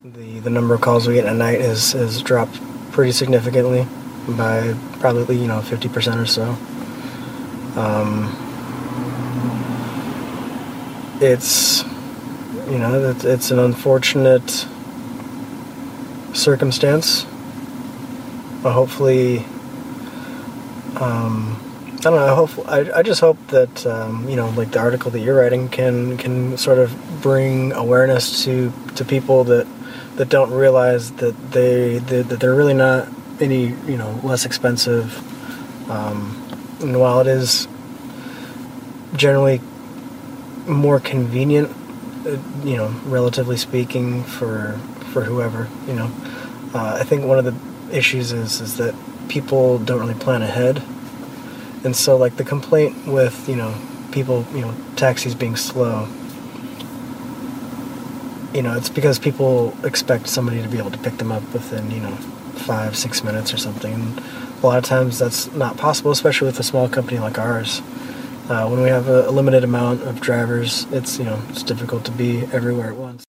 The number of calls we get at night has dropped pretty significantly by probably 50% or so. It's it's an unfortunate circumstance, but hopefully, I don't know. I just hope that like the article that you're writing can sort of bring awareness to people that don't realize that they're really not any less expensive. And while it is generally more convenient, relatively speaking, for whoever, I think one of the issues is that people don't really plan ahead. And so, like, the complaint with, people, taxis being slow, it's because people expect somebody to be able to pick them up within, 5-6 minutes or something. And a lot of times that's not possible, especially with a small company like ours. When we have a limited amount of drivers, it's difficult to be everywhere at once.